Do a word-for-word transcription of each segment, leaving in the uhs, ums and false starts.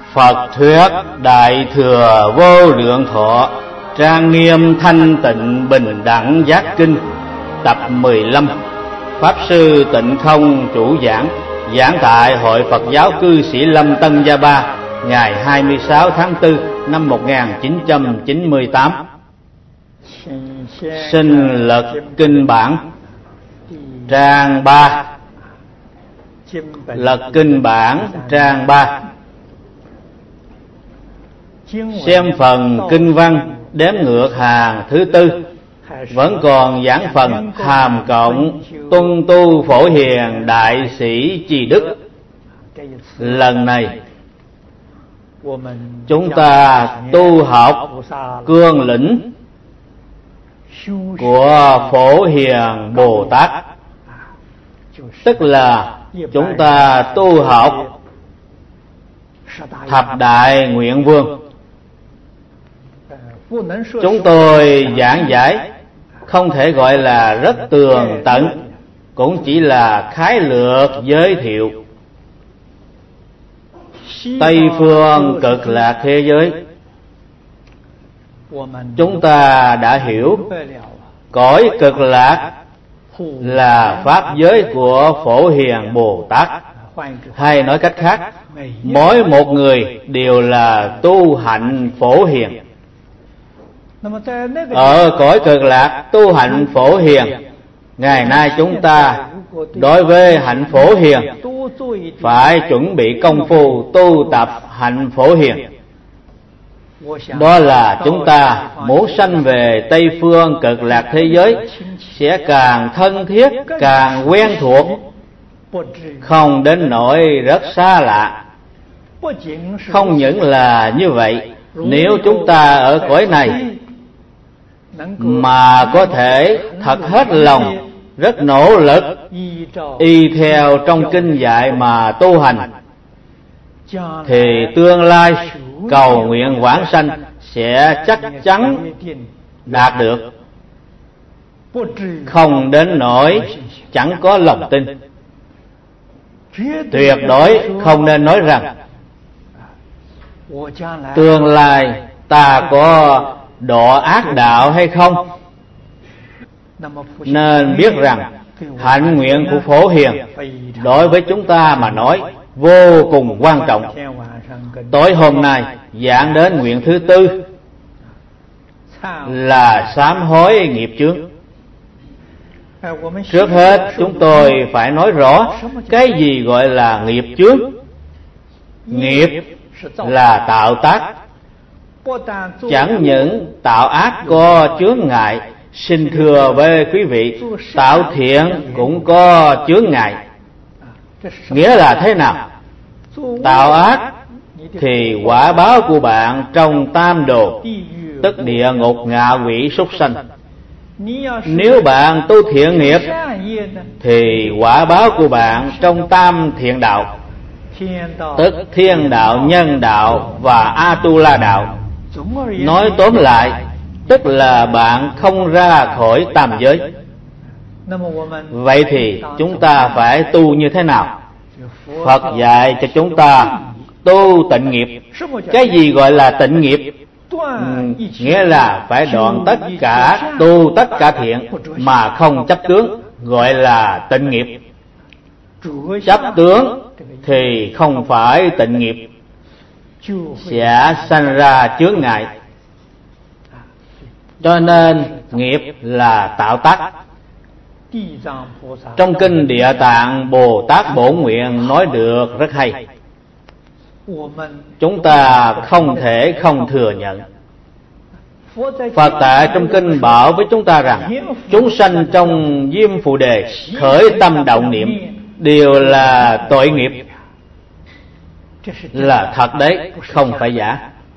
Phật thuyết Đại Thừa Vô Lượng Thọ Trang Nghiêm Thanh Tịnh Bình Đẳng Giác Kinh tập mười lăm. Pháp sư Tịnh Không chủ giảng, giảng tại Hội Phật giáo Cư Sĩ Lâm Tân Gia Ba, ngày hai mươi sáu tháng tư năm một nghìn chín trăm chín mươi tám. Xin lật kinh bản trang ba. Lật kinh bản trang ba. Xem phần kinh văn đếm ngược hàng thứ tư, vẫn còn giảng phần hàm cộng tuân tu phổ hiền đại sĩ Trì Đức. Lần này chúng ta tu học cương lĩnh của Phổ Hiền Bồ Tát, tức là chúng ta tu học thập đại nguyện vương. Chúng tôi giảng giải không thể gọi là rất tường tận, cũng chỉ là khái lược giới thiệu. Tây phương Cực Lạc thế giới chúng ta đã hiểu, cõi Cực Lạc là pháp giới của Phổ Hiền Bồ Tát. Hay nói cách khác, mỗi một người đều là tu hạnh Phổ Hiền. Ở cõi Cực Lạc tu hạnh Phổ Hiền, ngày nay chúng ta đối với hạnh Phổ Hiền phải chuẩn bị công phu tu tập hạnh Phổ Hiền. Đó là chúng ta muốn sanh về Tây phương Cực Lạc thế giới sẽ càng thân thiết, càng quen thuộc, không đến nỗi rất xa lạ. Không những là như vậy, nếu chúng ta ở cõi này mà có thể thật hết lòng, rất nỗ lực y theo trong kinh dạy mà tu hành, thì tương lai cầu nguyện vãng sanh sẽ chắc chắn đạt được, không đến nỗi chẳng có lòng tin. Tuyệt đối không nên nói rằng tương lai ta có độ ác đạo hay không. Nên biết rằng hạnh nguyện của Phổ Hiền đối với chúng ta mà nói vô cùng quan trọng. Tối hôm nay giảng đến nguyện thứ tư là sám hối nghiệp chướng. Trước hết chúng tôi phải nói rõ cái gì gọi là nghiệp chướng. Nghiệp là tạo tác, chẳng những tạo ác có chướng ngại. Xin thưa với quý vị, tạo thiện cũng có chướng ngại. Nghĩa là thế nào? Tạo ác thì quả báo của bạn trong tam đồ, tức địa ngục, ngạ quỷ, súc sanh. Nếu bạn tu thiện nghiệp thì quả báo của bạn trong tam thiện đạo, tức thiên đạo, nhân đạo và Atula đạo. Nói tóm lại, tức là bạn không ra khỏi tam giới. Vậy thì chúng ta phải tu như thế nào? Phật dạy cho chúng ta tu tịnh nghiệp. Cái gì gọi là tịnh nghiệp? Nghĩa là phải đoạn tất cả, tu tất cả thiện mà không chấp tướng, gọi là tịnh nghiệp. Chấp tướng thì không phải tịnh nghiệp, sẽ sanh ra chướng ngại. Cho nên nghiệp là tạo tác. Trong kinh Địa Tạng Bồ Tát Bổn Nguyện nói được rất hay, chúng ta không thể không thừa nhận. Phật tại trong kinh bảo với chúng ta rằng chúng sanh trong Diêm Phù Đề khởi tâm động niệm đều là tội nghiệp. Là thật đấy, không phải giả.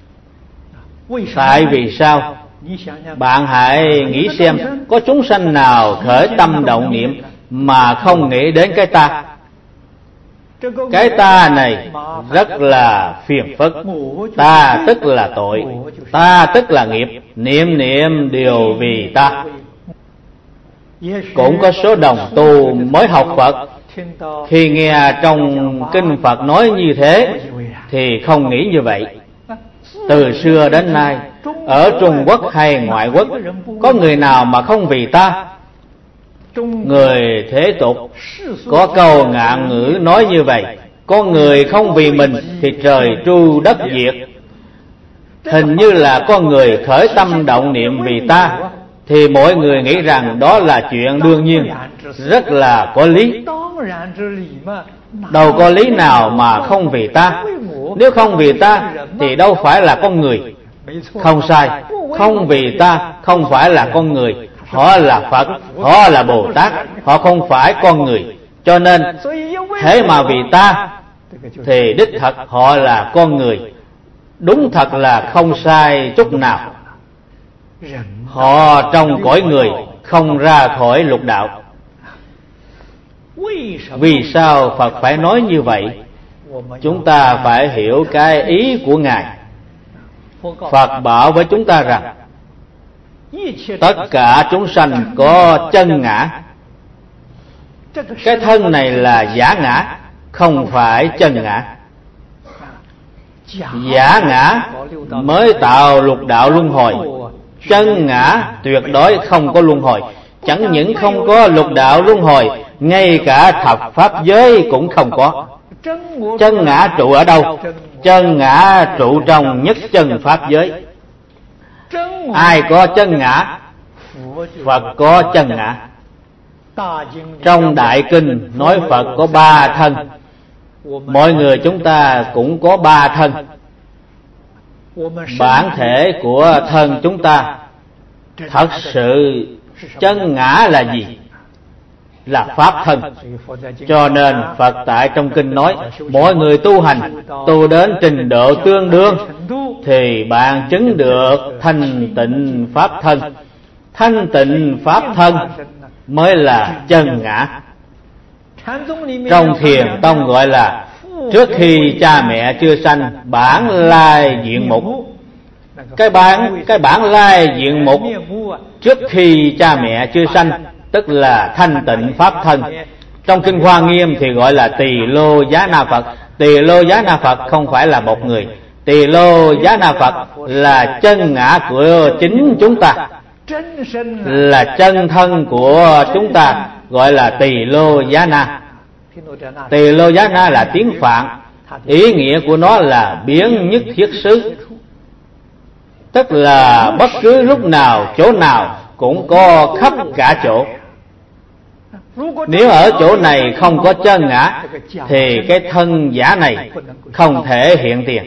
Tại vì sao? Bạn hãy nghĩ xem, có chúng sanh nào khởi tâm động niệm mà không nghĩ đến cái ta? Cái ta này rất là phiền phức. Ta tức là tội, ta tức là nghiệp, niệm niệm đều vì ta. Cũng có số đồng tu mới học Phật, khi nghe trong kinh Phật nói như thế thì không nghĩ như vậy. Từ xưa đến nay, ở Trung Quốc hay ngoại quốc, có người nào mà không vì ta? Người thế tục có câu ngạn ngữ nói như vậy: con người không vì mình thì trời tru đất diệt. Hình như là con người khởi tâm động niệm vì ta, thì mọi người nghĩ rằng đó là chuyện đương nhiên, rất là có lý. Đâu có lý nào mà không vì ta. Nếu không vì ta thì đâu phải là con người. Không sai, không vì ta không phải là con người. Họ là Phật, họ là Bồ Tát, họ không phải con người. Cho nên thế mà vì ta thì đích thật họ là con người. Đúng thật là không sai chút nào. Họ trong cõi người, không ra khỏi lục đạo. Vì sao Phật phải nói như vậy? Chúng ta phải hiểu cái ý của Ngài. Phật bảo với chúng ta rằng tất cả chúng sanh có chân ngã. Cái thân này là giả ngã, không phải chân ngã. Giả ngã mới tạo lục đạo luân hồi. Chân ngã tuyệt đối không có luân hồi. Chẳng những không có lục đạo luân hồi, ngay cả thập pháp giới cũng không có. Chân ngã trụ ở đâu? Chân ngã trụ trong nhất chân pháp giới. Ai có chân ngã? Phật có chân ngã. Trong Đại Kinh nói Phật có ba thân. Mọi người chúng ta cũng có ba thân. Bản thể của thân chúng ta thật sự chân ngã là gì? Là pháp thân. Cho nên Phật tại trong kinh nói mọi người tu hành, tu đến trình độ tương đương thì bạn chứng được thanh tịnh pháp thân. Thanh tịnh pháp thân mới là chân ngã. Trong Thiền Tông gọi là trước khi cha mẹ chưa sanh, bản lai diện mục. Cái bản cái bản lai diện mục trước khi cha mẹ chưa sanh tức là thanh tịnh pháp thân. Trong Kinh Hoa Nghiêm thì gọi là Tỳ Lô Giá Na Phật. Tỳ Lô Giá Na Phật không phải là một người. Tỳ Lô Giá Na Phật là chân ngã của chính chúng ta, là chân thân của chúng ta, gọi là Tỳ Lô Giá Na. Tỳ Lô Giá Na là tiếng Phạn, ý nghĩa của nó là biến nhất thiết xứ, tức là bất cứ lúc nào, chỗ nào cũng có khắp cả chỗ. Nếu ở chỗ này không có chân ngã thì cái thân giả này không thể hiện tiền.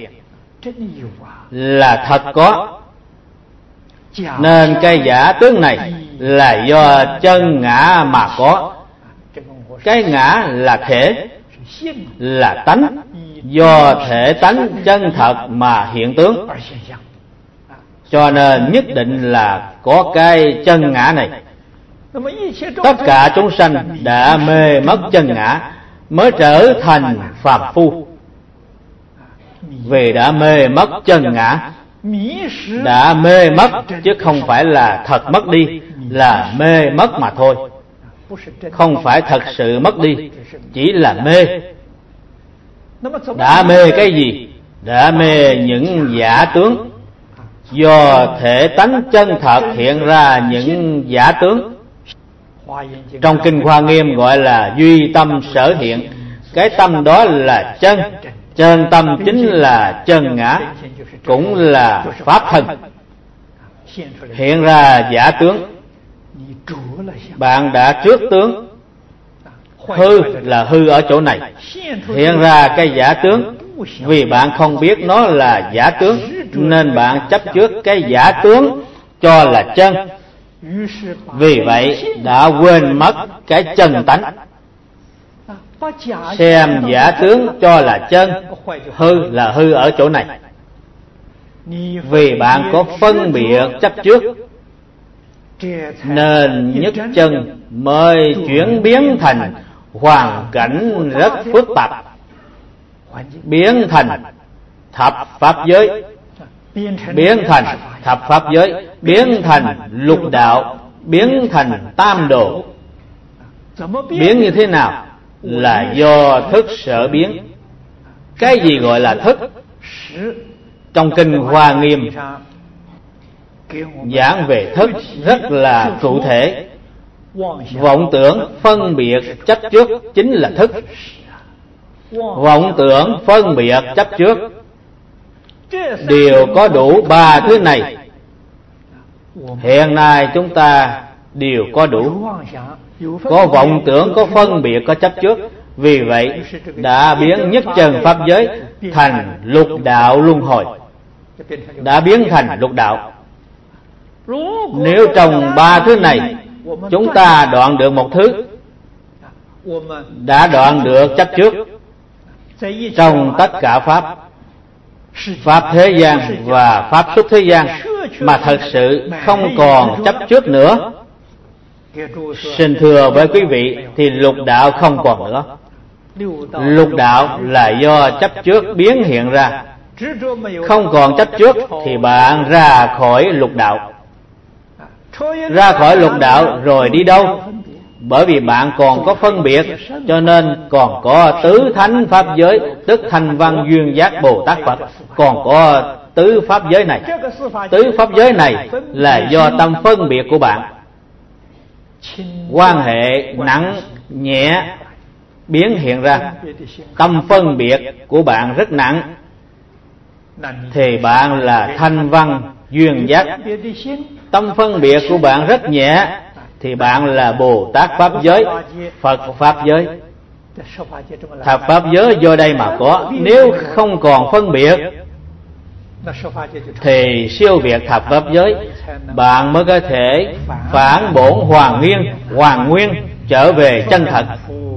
Là thật có. Nên cái giả tướng này là do chân ngã mà có. Cái ngã là thể, là tánh, do thể tánh chân thật mà hiện tướng. Cho nên nhất định là có cái chân ngã này. Tất cả chúng sanh đã mê mất chân ngã mới trở thành phàm phu. Vì đã mê mất chân ngã, đã mê mất chứ không phải là thật mất đi, là mê mất mà thôi. Không phải thật sự mất đi, chỉ là mê. Đã mê cái gì? Đã mê những giả tướng. Do thể tánh chân thật hiện ra những giả tướng. Trong Kinh Hoa Nghiêm gọi là duy tâm sở hiện. Cái tâm đó là chân. Chân tâm chính là chân ngã, cũng là pháp thân. Hiện ra giả tướng. Bạn đã trước tướng. Hư là hư ở chỗ này. Hiện ra cái giả tướng. Vì bạn không biết nó là giả tướng nên bạn chấp trước cái giả tướng cho là chân. Vì vậy đã quên mất cái chân tánh. Xem giả tướng cho là chân, hư là hư ở chỗ này. Vì bạn có phân biệt chấp trước nên nhất chân mới chuyển biến thành hoàn cảnh rất phức tạp, biến thành thập pháp giới, biến thành thập pháp giới, biến thành lục đạo, biến thành tam độ. Biến như thế nào? Là do thức sở biến. Cái gì gọi là thức? Trong kinh Hoa Nghiêm giảng về thức rất là cụ thể. Vọng tưởng phân biệt chấp trước chính là thức. Vọng tưởng phân biệt chấp trước đều có đủ ba thứ này. Hiện nay chúng ta đều có đủ. Có vọng tưởng, có phân biệt, có chấp trước. Vì vậy đã biến nhất chân pháp giới thành lục đạo luân hồi, đã biến thành lục đạo. Nếu trong ba thứ này chúng ta đoạn được một thứ, đã đoạn được chấp trước. Trong tất cả pháp, pháp thế gian và pháp xuất thế gian, mà thật sự không còn chấp trước nữa, xin thưa với quý vị, thì lục đạo không còn nữa. Lục đạo là do chấp trước biến hiện ra. Không còn chấp trước thì bạn ra khỏi lục đạo. Ra khỏi lục đạo rồi đi đâu? Bởi vì bạn còn có phân biệt, cho nên còn có tứ thánh pháp giới, tức Thanh Văn Duyên Giác Bồ Tát Phật. Còn có tứ pháp giới này. Tứ pháp giới này là do tâm phân biệt của bạn, quan hệ nặng nhẹ biến hiện ra. Tâm phân biệt của bạn rất nặng thì bạn là Thanh Văn Duyên Giác. Tâm phân biệt của bạn rất nhẹ thì bạn là Bồ Tát Pháp giới, Phật Pháp giới. Thập Pháp giới do đây mà có. Nếu không còn phân biệt thì siêu việt thập Pháp giới, bạn mới có thể phản bổn hoàn nguyên, hoàn nguyên trở về chân thật,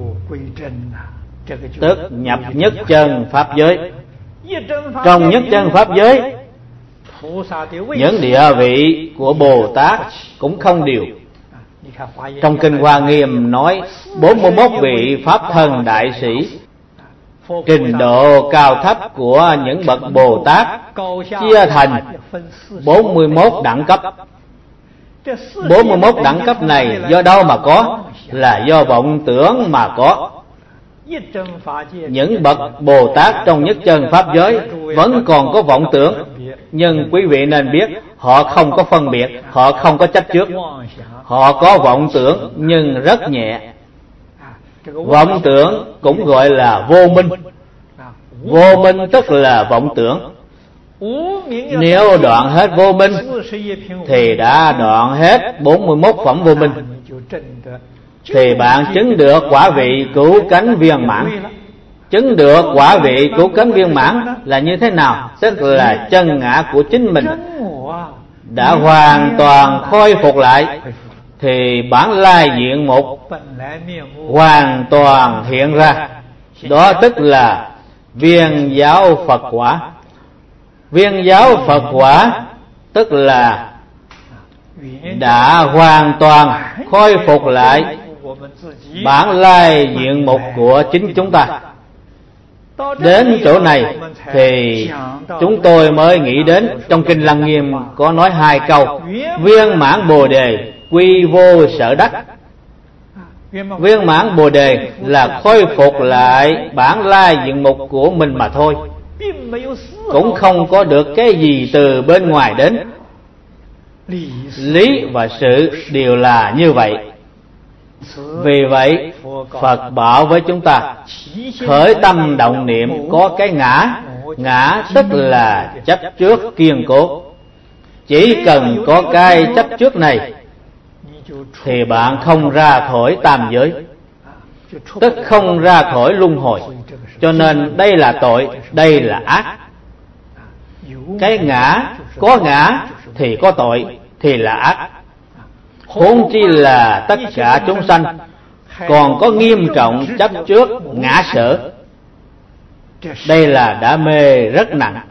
tức nhập nhất chân Pháp giới. Trong nhất chân Pháp giới, những địa vị của Bồ Tát cũng không đều. Trong kinh Hoa Nghiêm nói bốn mươi mốt vị Pháp thân đại sĩ. Trình độ cao thấp của những bậc Bồ Tát chia thành bốn mươi mốt đẳng cấp. bốn mươi mốt đẳng cấp này do đâu mà có? Là do vọng tưởng mà có. Những bậc Bồ Tát trong nhất chân Pháp giới vẫn còn có vọng tưởng, nhưng quý vị nên biết họ không có phân biệt, họ không có chấp trước. Họ có vọng tưởng nhưng rất nhẹ. Vọng tưởng cũng gọi là vô minh. Vô minh tức là vọng tưởng. Nếu đoạn hết vô minh thì đã đoạn hết bốn mươi mốt phẩm vô minh, thì bạn chứng được quả vị cứu cánh viên mãn. Chứng được quả vị cứu cánh viên mãn là như thế nào? Tức là chân ngã của chính mình đã hoàn toàn khôi phục lại, thì bản lai diện mục hoàn toàn hiện ra. Đó tức là viên giáo Phật quả. Viên giáo Phật quả tức là đã hoàn toàn khôi phục lại bản lai diện mục của chính chúng ta. Đến chỗ này thì chúng tôi mới nghĩ đến trong kinh Lăng Nghiêm có nói hai câu: viên mãn Bồ Đề, quy vô sở đắc. Viên mãn Bồ Đề là khôi phục lại bản lai diện mục của mình mà thôi, cũng không có được cái gì từ bên ngoài đến. Lý và sự đều là như vậy. Vì vậy Phật bảo với chúng ta khởi tâm động niệm có cái ngã. Ngã tức là chấp trước kiên cố. Chỉ cần có cái chấp trước này thì bạn không ra khỏi tam giới, tức không ra khỏi luân hồi. Cho nên đây là tội, đây là ác. Cái ngã, có ngã thì có tội, thì là ác. Huống chi là tất cả chúng sanh còn có nghiêm trọng chấp trước ngã sở. Đây là đã mê rất nặng.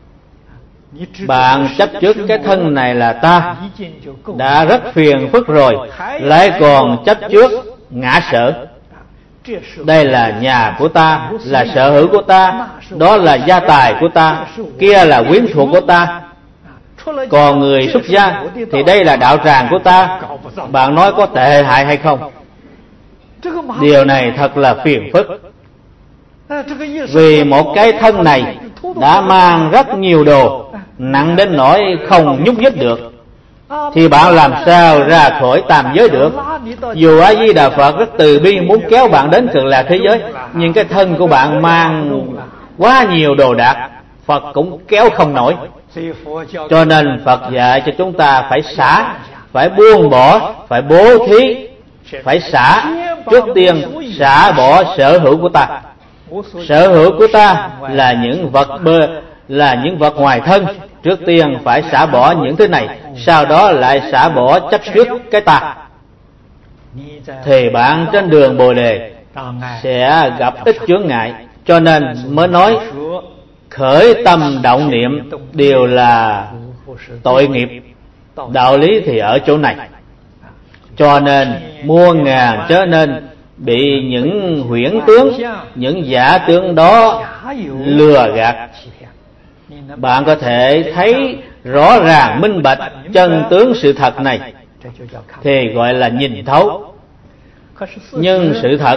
Bạn chấp trước cái thân này là ta đã rất phiền phức rồi, lại còn chấp trước ngã sở. Đây là nhà của ta, là sở hữu của ta, đó là gia tài của ta, kia là quyến thuộc của ta. Còn người xuất gia thì đây là đạo tràng của ta. Bạn nói có tệ hại hay không? Điều này thật là phiền phức. Vì một cái thân này đã mang rất nhiều đồ, nặng đến nỗi không nhúc nhích được, thì bạn làm sao ra khỏi tam giới được? Dù A Di Đà Phật rất từ bi muốn kéo bạn đến Cực Lạc thế giới, nhưng cái thân của bạn mang quá nhiều đồ đạc, Phật cũng kéo không nổi. Cho nên Phật dạy cho chúng ta phải xả, phải buông bỏ, phải bố thí, phải xả. Trước tiên xả bỏ sở hữu của ta. Sở hữu của ta là những vật bơ, là những vật ngoài thân. Trước tiên phải xả bỏ những thứ này, sau đó lại xả bỏ chấp trước cái ta. Thì bạn trên đường Bồ Đề sẽ gặp ít chướng ngại. Cho nên mới nói khởi tâm động niệm đều là tội nghiệp. Đạo lý thì ở chỗ này. Cho nên muôn ngàn trở nên bị những huyễn tướng, những giả tướng đó lừa gạt. Bạn có thể thấy rõ ràng minh bạch chân tướng sự thật này thì gọi là nhìn thấu. Nhưng sự thật,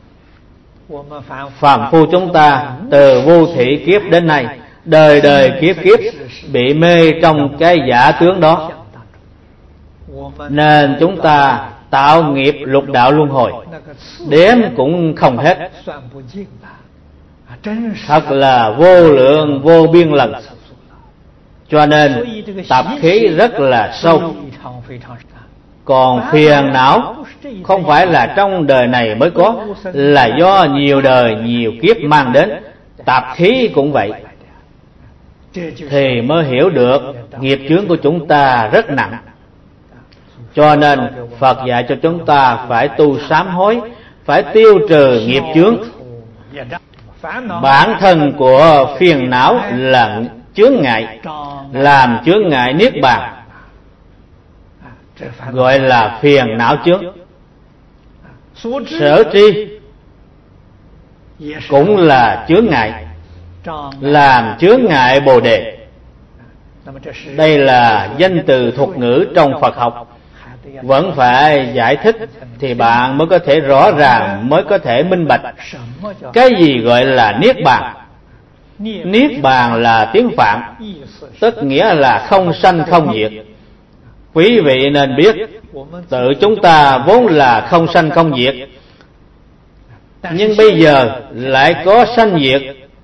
phàm phu chúng ta từ vô thị kiếp đến nay, đời đời kiếp kiếp bị mê trong cái giả tướng đó, nên chúng ta tạo nghiệp lục đạo luân hồi đếm cũng không hết, thật là vô lượng vô biên lần. Cho nên tập khí rất là sâu. Còn phiền não không phải là trong đời này mới có, là do nhiều đời nhiều kiếp mang đến. Tập khí cũng vậy. Thì mới hiểu được nghiệp chướng của chúng ta rất nặng. Cho nên Phật dạy cho chúng ta phải tu sám hối, phải tiêu trừ nghiệp chướng. Bản thân của phiền não là chướng ngại, làm chướng ngại niết bàn, gọi là phiền não chướng. Sở tri cũng là chướng ngại, làm chướng ngại Bồ Đề. Đây là danh từ thuật ngữ trong Phật học, vẫn phải giải thích thì bạn mới có thể rõ ràng, mới có thể minh bạch cái gì gọi là niết bàn. Niết bàn là tiếng Phạn, tức nghĩa là không sanh không diệt. Quý vị nên biết, tự chúng ta vốn là không sanh không diệt, nhưng bây giờ lại có sanh diệt.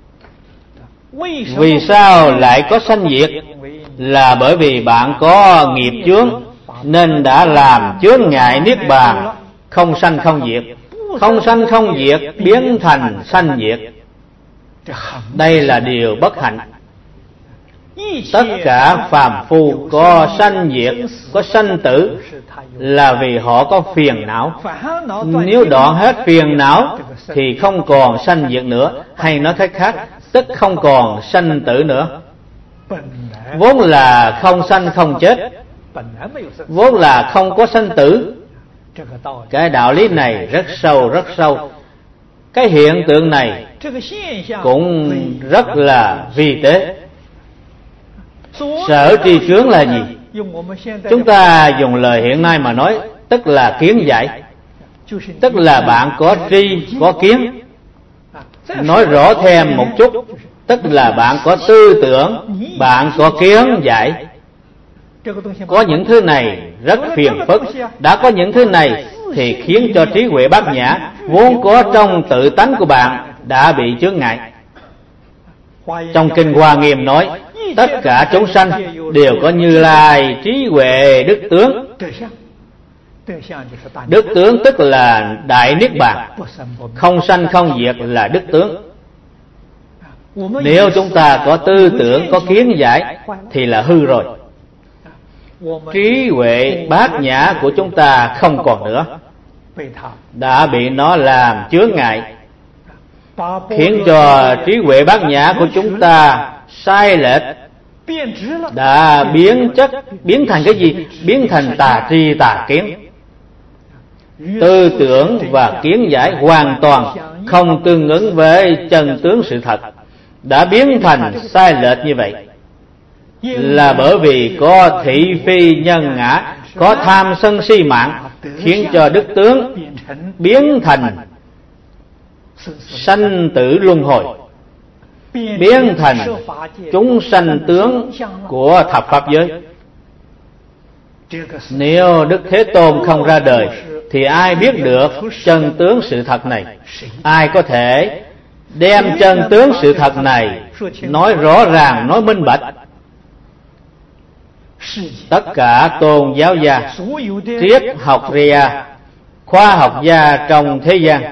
Vì sao lại có sanh diệt? Là bởi vì bạn có nghiệp chướng, nên đã làm chướng ngại niết bàn, không sanh không diệt. Không sanh không diệt biến thành sanh diệt. Đây là điều bất hạnh. Tất cả phàm phu có sanh diệt, có sanh tử là vì họ có phiền não. Nếu đoạn hết phiền não thì không còn sanh diệt nữa, hay nói cách khác, tức không còn sanh tử nữa. Vốn là không sanh không chết, vốn là không có sanh tử. Cái đạo lý này rất sâu rất sâu. Cái hiện tượng này cũng rất là vi tế. Sở tri chướng là gì? Chúng ta dùng lời hiện nay mà nói, tức là kiến giải. Tức là bạn có tri, có kiến. Nói rõ thêm một chút, tức là bạn có tư tưởng, bạn có kiến giải. Có những thứ này rất phiền phức. Đã có những thứ này thì khiến cho trí huệ bát nhã vốn có trong tự tánh của bạn đã bị chướng ngại. Trong Kinh Hoa Nghiêm nói, tất cả chúng sanh đều có Như Lai trí huệ đức tướng. Đức tướng tức là đại niết bàn, không sanh không diệt là đức tướng. Nếu chúng ta có tư tưởng, có kiến giải thì là hư rồi. Trí huệ bát nhã của chúng ta không còn nữa, đã bị nó làm chướng ngại, khiến cho trí huệ bát nhã của chúng ta sai lệch, đã biến chất, biến thành cái gì? Biến thành tà tri tà kiến. Tư tưởng và kiến giải hoàn toàn không tương ứng với chân tướng sự thật, đã biến thành sai lệch như vậy là bởi vì có thị phi nhân ngã, có tham sân si mạng, khiến cho đức tướng biến thành sanh tử luân hồi, biến thành chúng sanh tướng của thập pháp giới. Nếu Đức Thế Tôn không ra đời thì ai biết được chân tướng sự thật này? Ai có thể đem chân tướng sự thật này nói rõ ràng, nói minh bạch? Tất cả tôn giáo gia, triết học gia, khoa học gia trong thế gian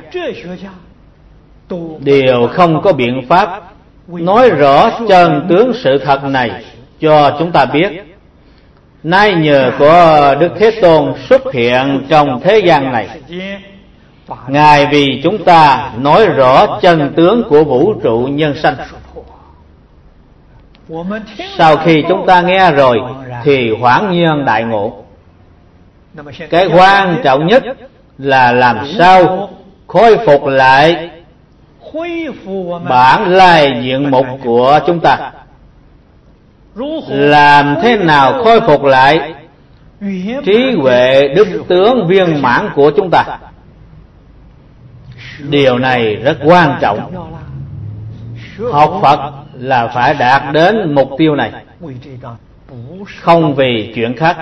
đều không có biện pháp nói rõ chân tướng sự thật này cho chúng ta biết. Nay nhờ có Đức Thế Tôn xuất hiện trong thế gian này, Ngài vì chúng ta nói rõ chân tướng của vũ trụ nhân sanh. Sau khi chúng ta nghe rồi thì hoảng nhiên đại ngộ. Cái quan trọng nhất là làm sao khôi phục lại bản lai diện mục của chúng ta. Làm thế nào khôi phục lại trí huệ đức tướng viên mãn của chúng ta? Điều này rất quan trọng. Học Phật là phải đạt đến mục tiêu này, không vì chuyện khác.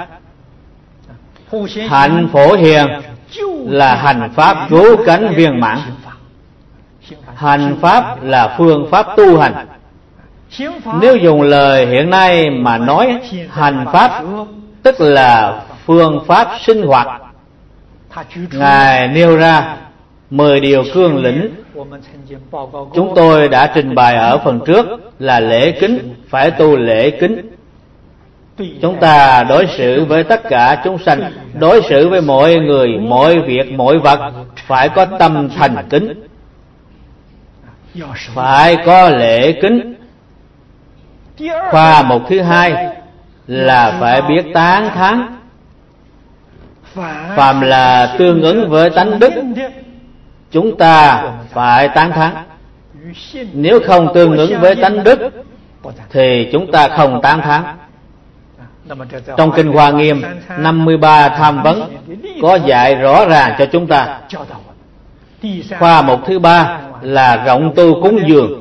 Hạnh Phổ Hiền là hành pháp cứu cánh viên mãn. Hành pháp là phương pháp tu hành. Nếu dùng lời hiện nay mà nói, hành pháp tức là phương pháp sinh hoạt. Ngài nêu ra mười điều cương lĩnh. Chúng tôi đã trình bày ở phần trước là lễ kính, phải tu lễ kính. Chúng ta đối xử với tất cả chúng sanh, đối xử với mọi người, mọi việc, mọi vật phải có tâm thành kính, phải có lễ kính. Khoa mục thứ hai là phải biết tán thán. Phàm là tương ứng với tánh đức, chúng ta phải tán thán. Nếu không tương ứng với tánh đức thì chúng ta không tán thán. Trong Kinh Hoa Nghiêm năm mươi ba tham vấn có dạy rõ ràng cho chúng ta. Khoa mục thứ ba là rộng tu cúng dường.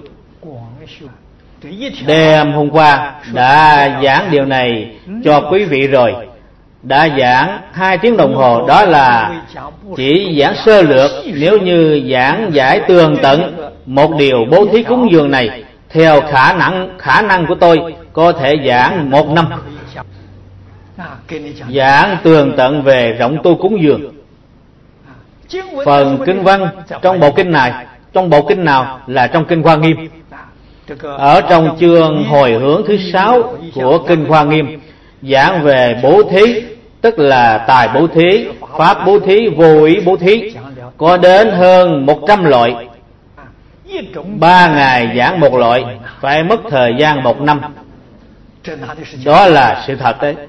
Đêm hôm qua đã giảng điều này cho quý vị rồi, đã giảng hai tiếng đồng hồ. Đó là chỉ giảng sơ lược. Nếu như giảng giải tường tận một điều bố thí cúng dường này, theo khả năng khả năng của tôi có thể giảng một năm, giảng tường tận về rộng tu cúng dường. Phần kinh văn trong bộ kinh này, trong bộ kinh nào? Là trong Kinh Hoa Nghiêm. Ở trong chương hồi hướng thứ sáu của Kinh Hoa Nghiêm giảng về bố thí, tức là tài bố thí, pháp bố thí, vô ý bố thí, có đến hơn một trăm loại. Ba ngày giảng một loại, phải mất thời gian một năm. Đó là sự thật đấy.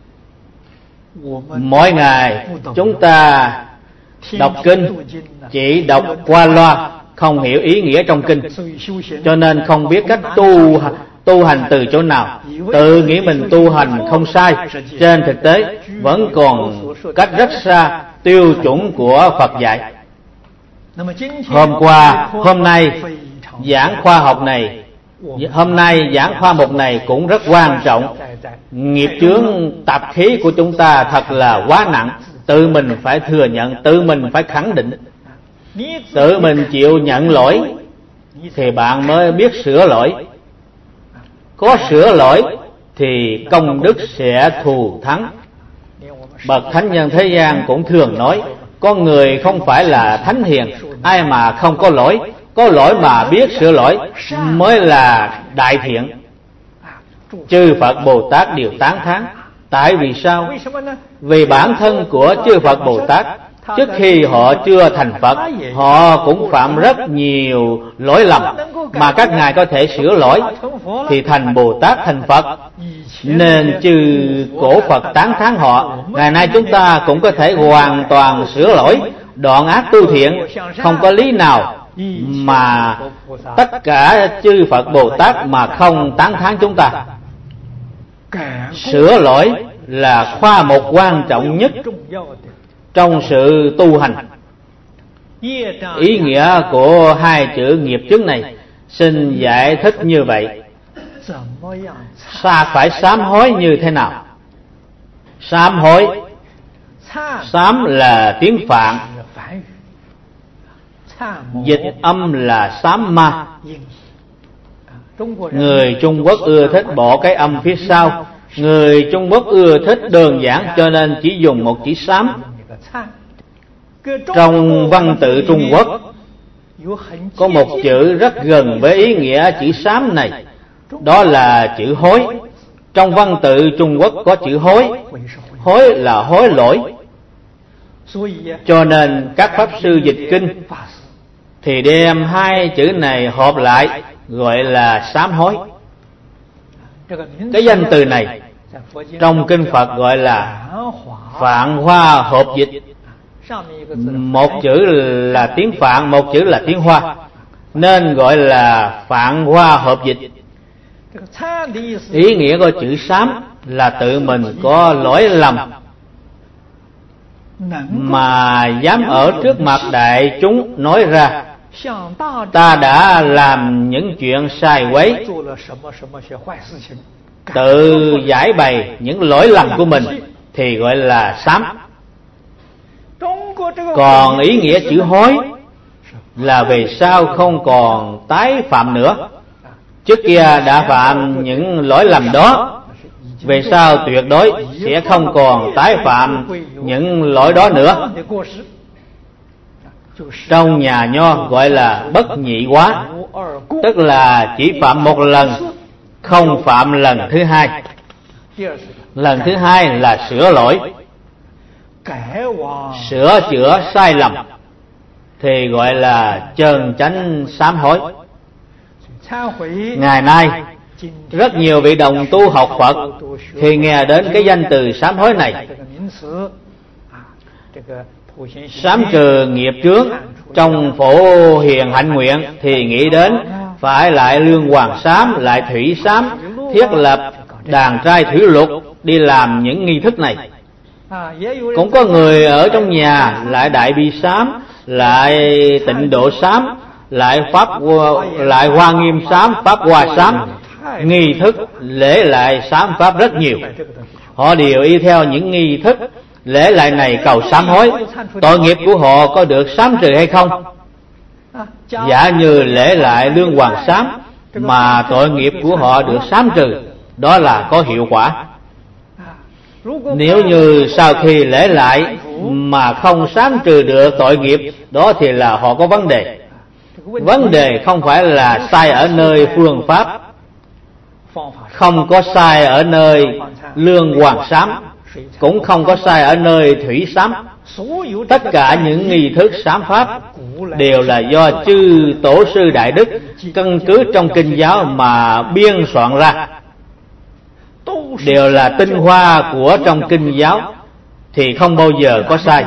Mỗi ngày chúng ta đọc kinh chỉ đọc qua loa, không hiểu ý nghĩa trong kinh, cho nên không biết cách tu tu hành từ chỗ nào. Tự nghĩ mình tu hành không sai, trên thực tế vẫn còn cách rất xa tiêu chuẩn của Phật dạy. Hôm qua, hôm nay giảng khoa học này, hôm nay giảng khoa mục này cũng rất quan trọng. Nghiệp chướng tập khí của chúng ta thật là quá nặng. Tự mình phải thừa nhận, tự mình phải khẳng định, tự mình chịu nhận lỗi thì bạn mới biết sửa lỗi. Có sửa lỗi thì công đức sẽ thù thắng. Bậc thánh nhân thế gian cũng thường nói, con người không phải là thánh hiền, ai mà không có lỗi. Có lỗi mà biết sửa lỗi mới là đại thiện. Chư Phật Bồ Tát đều tán thán. Tại vì sao? Vì bản thân của chư Phật Bồ Tát, trước khi họ chưa thành Phật, họ cũng phạm rất nhiều lỗi lầm, mà các ngài có thể sửa lỗi thì thành Bồ Tát, thành Phật, nên chư cổ Phật tán thán họ. Ngày nay chúng ta cũng có thể hoàn toàn sửa lỗi, đoạn ác tu thiện. Không có lý nào mà tất cả chư Phật Bồ Tát mà không tán thán chúng ta. Sửa lỗi là khoa mục quan trọng nhất trong sự tu hành. Ý nghĩa của hai chữ nghiệp chướng này xin giải thích như vậy. Sa phải sám hối như thế nào? Sám hối, sám là tiếng Phạn, dịch âm là sám ma. Người Trung Quốc ưa thích bỏ cái âm phía sau. Người Trung Quốc ưa thích đơn giản cho nên chỉ dùng một chữ sám. Trong văn tự Trung Quốc có một chữ rất gần với ý nghĩa chữ sám này, đó là chữ hối. Trong văn tự Trung Quốc có chữ hối. Hối là hối lỗi. Cho nên các pháp sư dịch kinh thì đem hai chữ này hợp lại gọi là sám hối. Cái danh từ này trong kinh Phật gọi là Phạn Hoa hợp dịch. Một chữ là tiếng Phạn, một chữ là tiếng Hoa, nên gọi là Phạn Hoa hợp dịch. Ý nghĩa của chữ sám là tự mình có lỗi lầm mà dám ở trước mặt đại chúng nói ra ta đã làm những chuyện sai quấy, tự giải bày những lỗi lầm của mình thì gọi là sám. Còn ý nghĩa chữ hối là về sau không còn tái phạm nữa. Trước kia đã phạm những lỗi lầm đó, về sau tuyệt đối sẽ không còn tái phạm những lỗi đó nữa. Trong nhà Nho gọi là bất nhị quá, tức là chỉ phạm một lần, không phạm lần thứ hai. Lần thứ hai là sửa lỗi, sửa chữa sai lầm thì gọi là chân chánh sám hối. Ngày nay rất nhiều vị đồng tu học Phật khi nghe đến cái danh từ sám hối này, sám trừ nghiệp chướng trong Phổ Hiền Hạnh Nguyện thì nghĩ đến phải lại lương hoàng sám, lại thủy sám, thiết lập đàn trai thủy lục đi làm những nghi thức này. Cũng có người ở trong nhà lại đại bi sám, lại tịnh độ sám, lại pháp lại hoa nghiêm sám, pháp hoa sám, nghi thức lễ lại sám pháp rất nhiều. Họ đều y theo những nghi thức lễ lại này cầu sám hối. Tội nghiệp của họ có được sám trừ hay không? Giả như lễ lại lương hoàng sám mà tội nghiệp của họ được sám trừ, đó là có hiệu quả. Nếu như sau khi lễ lại mà không sám trừ được tội nghiệp, đó thì là họ có vấn đề. Vấn đề không phải là sai ở nơi phương pháp, không có sai ở nơi lương hoàng sám, cũng không có sai ở nơi thủy sám. Tất cả những nghi thức sám pháp đều là do chư tổ sư đại đức căn cứ trong kinh giáo mà biên soạn ra, đều là tinh hoa của trong kinh giáo thì không bao giờ có sai.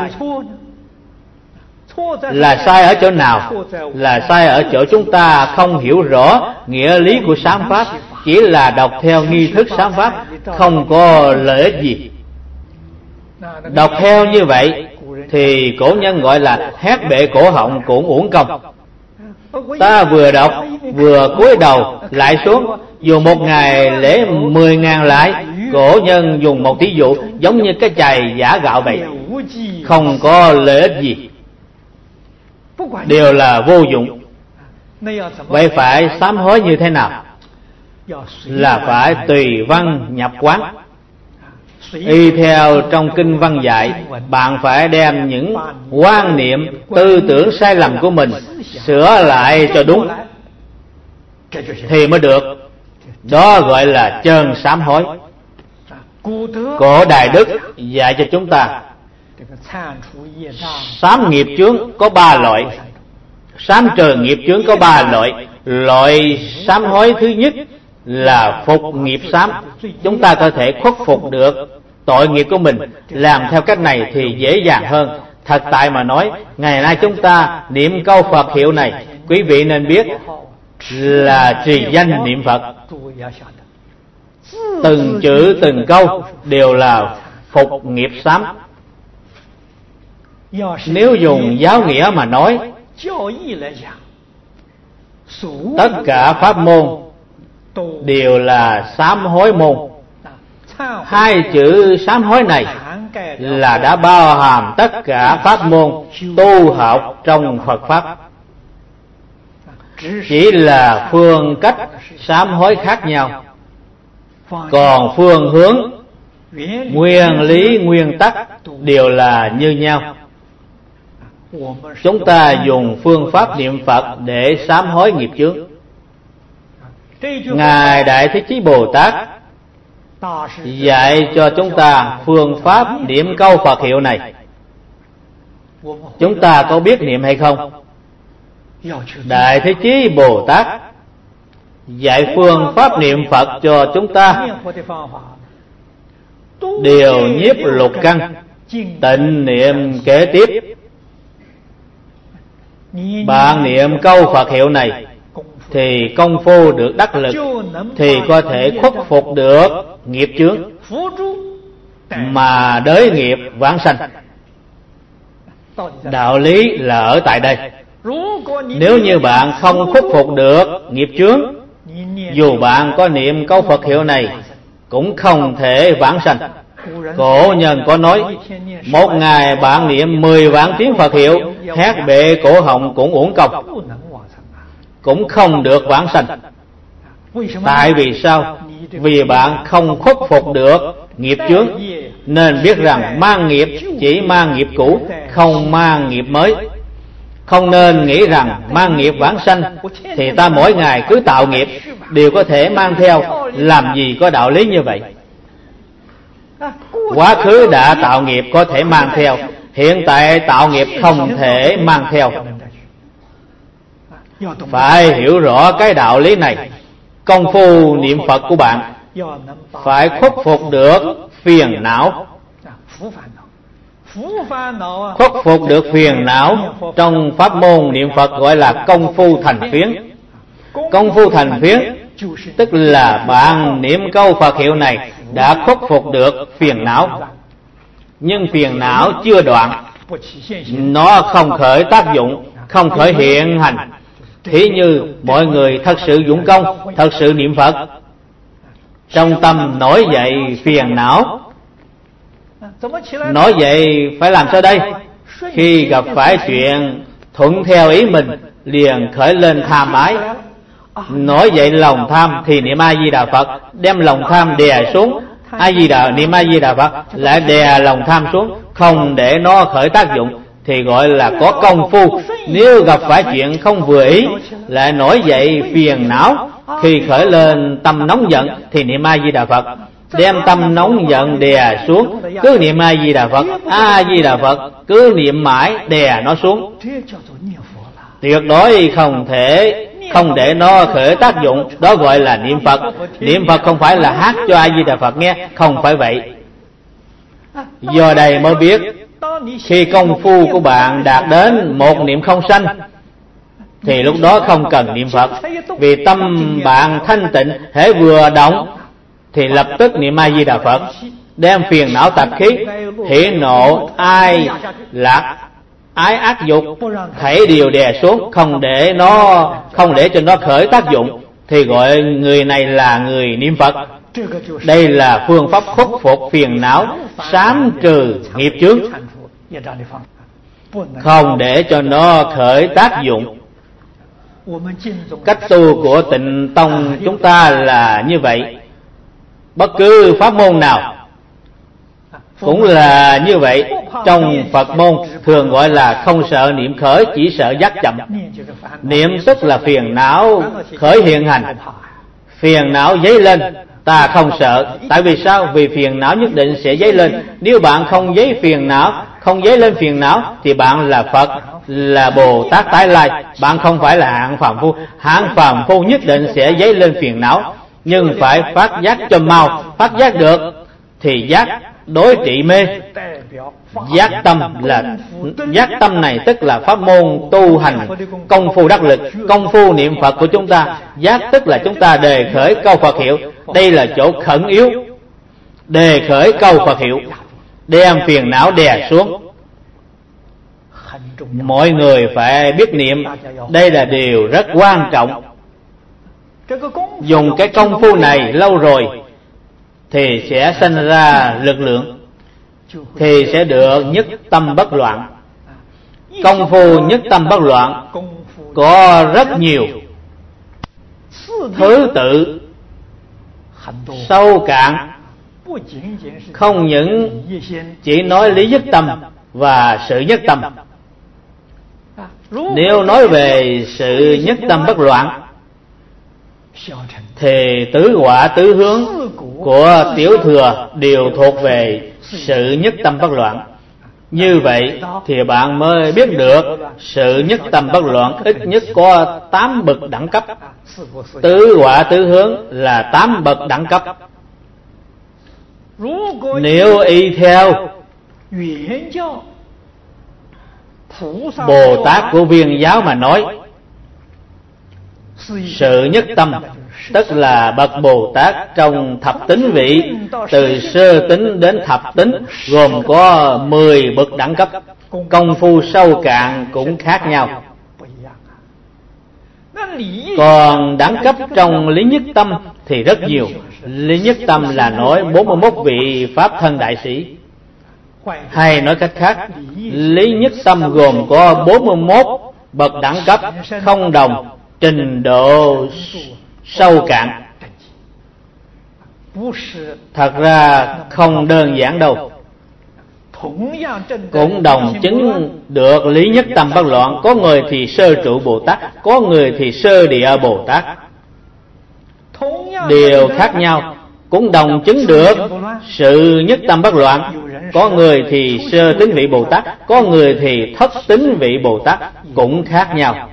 Là sai ở chỗ nào? Là sai ở chỗ chúng ta không hiểu rõ nghĩa lý của sám pháp, chỉ là đọc theo nghi thức sám pháp, không có lợi ích gì. Đọc theo như vậy thì cổ nhân gọi là hét bệ cổ họng cũng uổng công. Ta vừa đọc vừa cúi đầu lại xuống, dùng một ngày lễ mười ngàn lại. Cổ nhân dùng một ví dụ giống như cái chày giả gạo vậy, không có lợi ích gì, đều là vô dụng. Vậy phải sám hối như thế nào? Là phải tùy văn nhập quán. Y theo trong kinh văn dạy, bạn phải đem những quan niệm tư tưởng sai lầm của mình sửa lại cho đúng thì mới được. Đó gọi là chân sám hối. Cổ Đại Đức dạy cho chúng ta sám nghiệp chướng có ba loại, sám trừ nghiệp chướng có ba loại. Loại sám hối thứ nhất là phục nghiệp sám. Chúng ta có thể khuất phục được tội nghiệp của mình, làm theo cách này thì dễ dàng hơn. Thật tại mà nói, ngày nay chúng ta niệm câu Phật hiệu này, quý vị nên biết là trì danh niệm Phật, từng chữ từng câu đều là phục nghiệp sám. Nếu dùng giáo nghĩa mà nói, tất cả pháp môn đều là sám hối môn. Hai chữ sám hối này là đã bao hàm tất cả pháp môn tu học trong Phật Pháp. Chỉ là phương cách sám hối khác nhau, còn phương hướng, nguyên lý, nguyên tắc đều là như nhau. Chúng ta dùng phương pháp niệm Phật để sám hối nghiệp chướng. Ngài Đại Thế Chí Bồ Tát dạy cho chúng ta phương pháp niệm câu Phật hiệu này. Chúng ta có biết niệm hay không? Đại Thế Chí Bồ Tát dạy phương pháp niệm Phật cho chúng ta đều nhiếp lục căn, tịnh niệm kế tiếp. Bạn niệm câu Phật hiệu này thì công phu được đắc lực, thì có thể khuất phục được nghiệp chướng mà đới nghiệp vãng sanh. Đạo lý là ở tại đây. Nếu như bạn không khuất phục được nghiệp chướng, dù bạn có niệm câu Phật hiệu này cũng không thể vãng sanh. Cổ nhân có nói, một ngày bạn niệm mười vạn tiếng Phật hiệu, hét bệ cổ họng cũng uổng công, cũng không được vãng sanh. Tại vì sao? Vì bạn không khuất phục được nghiệp chướng, nên biết rằng mang nghiệp chỉ mang nghiệp cũ, không mang nghiệp mới. Không nên nghĩ rằng mang nghiệp vãng sanh thì ta mỗi ngày cứ tạo nghiệp đều có thể mang theo. Làm gì có đạo lý như vậy? Quá khứ đã tạo nghiệp có thể mang theo, hiện tại tạo nghiệp không thể mang theo. Phải hiểu rõ cái đạo lý này. Công phu niệm Phật của bạn phải khuất phục được phiền não. Khuất phục được phiền não trong pháp môn niệm Phật gọi là công phu thành phiến. Công phu thành phiến tức là bạn niệm câu Phật hiệu này đã khuất phục được phiền não, nhưng phiền não chưa đoạn, nó không khởi tác dụng, không khởi hiện hành. Thí như mọi người thật sự dũng công, thật sự niệm Phật, trong tâm nổi dậy phiền não. Nổi dậy phải làm sao đây? Khi gặp phải chuyện thuận theo ý mình, liền khởi lên tham ái. Nổi dậy lòng tham thì niệm A Di Đà Phật, đem lòng tham đè xuống. A Di Đà niệm A Di Đà Phật lại đè lòng tham xuống, không để nó khởi tác dụng, thì gọi là có công phu. Nếu gặp phải chuyện không vừa ý, lại nổi dậy phiền não, khi khởi lên tâm nóng giận thì niệm A Di Đà Phật, đem tâm nóng giận đè xuống, cứ niệm A Di Đà Phật, A Di Đà Phật, cứ niệm mãi đè nó xuống. Tuyệt đối không thể không để nó khởi tác dụng, đó gọi là niệm Phật. Niệm Phật không phải là hát cho A Di Đà Phật nghe, không phải vậy. Do đây mới biết, khi công phu của bạn đạt đến một niệm không sanh thì lúc đó không cần niệm Phật, vì tâm bạn thanh tịnh, hễ vừa động thì lập tức niệm A Di Đà Phật, đem phiền não tạp khí, hỉ nộ ai lạc ái ác dục hãy điều đè xuống, không để nó không để cho nó khởi tác dụng, thì gọi người này là người niệm Phật. Đây là phương pháp khuất phục phiền não, sám trừ nghiệp chướng, không để cho nó khởi tác dụng. Cách tu của Tịnh Tông chúng ta là như vậy. Bất cứ pháp môn nào cũng là như vậy. Trong Phật môn thường gọi là không sợ niệm khởi, chỉ sợ giác chậm. Niệm tức là phiền não khởi hiện hành. Phiền não dấy lên, ta không sợ. Tại vì sao? Vì phiền não nhất định sẽ dấy lên. Nếu bạn không dấy phiền não, không dấy lên phiền não, thì bạn là Phật, là Bồ Tát tái lai. Bạn không phải là hạng phàm phu. Hạng phàm phu nhất định sẽ dấy lên phiền não, nhưng phải phát giác cho mau. Phát giác được thì giác đối trị mê. Giác tâm là giác tâm này tức là pháp môn tu hành công phu đắc lực, công phu niệm Phật của chúng ta. Giác tức là chúng ta đề khởi câu Phật hiệu. Đây là chỗ khẩn yếu. Đề khởi câu Phật hiệu, đem phiền não đè xuống. mọi người phải biết niệm. Đây là điều rất quan trọng. Dùng cái công phu này lâu rồi thì sẽ sinh ra lực lượng, thì sẽ được nhất tâm bất loạn. Công phu nhất tâm bất loạn có rất nhiều thứ tự sâu cạn, không những chỉ nói lý nhất tâm và sự nhất tâm. Nếu nói về sự nhất tâm bất loạn thì tứ quả tứ hướng của Tiểu Thừa đều thuộc về sự nhất tâm bất loạn. Như vậy thì bạn mới biết được sự nhất tâm bất loạn ít nhất có tám bậc đẳng cấp. Tứ quả tứ hướng là tám bậc đẳng cấp. Nếu y theo Bồ Tát của Viên giáo mà nói, sự nhất tâm tức là bậc Bồ Tát trong thập tính vị, từ sơ tính đến thập tính, gồm có mười bậc đẳng cấp. Công phu sâu cạn cũng khác nhau. Còn đẳng cấp trong lý nhất tâm thì rất nhiều. Lý nhất tâm là nói bốn mươi mốt vị Pháp thân đại sĩ. Hay nói cách khác, lý nhất tâm gồm có bốn mươi mốt bậc đẳng cấp không đồng trình độ sâu cạn. Thật ra không đơn giản đâu. Cũng đồng chứng được lý nhất tâm bất loạn. Có người thì sơ trụ Bồ Tát, có người thì sơ địa Bồ Tát. Điều khác nhau, cũng đồng chứng được sự nhất tâm bất loạn. Có người thì sơ tính vị Bồ Tát, có người thì thất tính vị Bồ Tát, cũng khác nhau.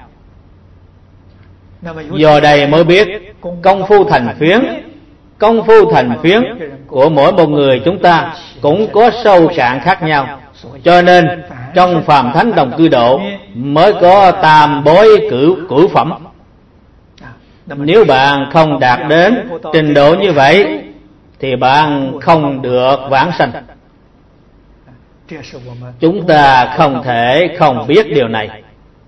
Do đây mới biết công phu thành phiến, công phu thành phiến của mỗi một người chúng ta cũng có sâu cạn khác nhau. Cho nên trong Phàm Thánh Đồng Cư Độ mới có tam bối cửu cửu phẩm. Nếu bạn không đạt đến trình độ như vậy thì bạn không được vãng sanh. Chúng ta không thể không biết điều này.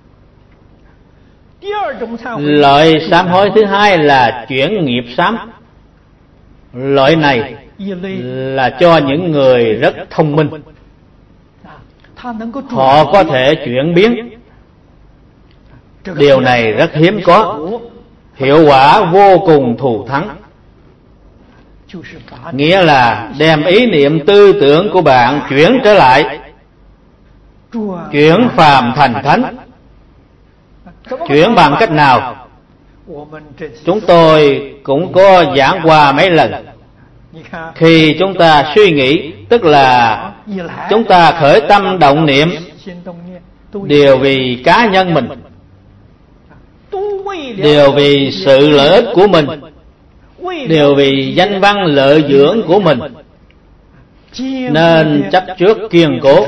Loại sám hối thứ hai là chuyển nghiệp sám. Loại này là cho những người rất thông minh. Họ có thể chuyển biến. Điều này rất hiếm có, hiệu quả vô cùng thù thắng. Nghĩa là đem ý niệm tư tưởng của bạn chuyển trở lại, chuyển phàm thành thánh. Chuyển bằng cách nào? Chúng tôi cũng có giảng qua mấy lần. Khi chúng ta suy nghĩ, tức là chúng ta khởi tâm động niệm, đều vì cá nhân mình, đều vì sự lợi ích của mình, đều vì danh văn lợi dưỡng của mình, nên chấp trước kiên cố.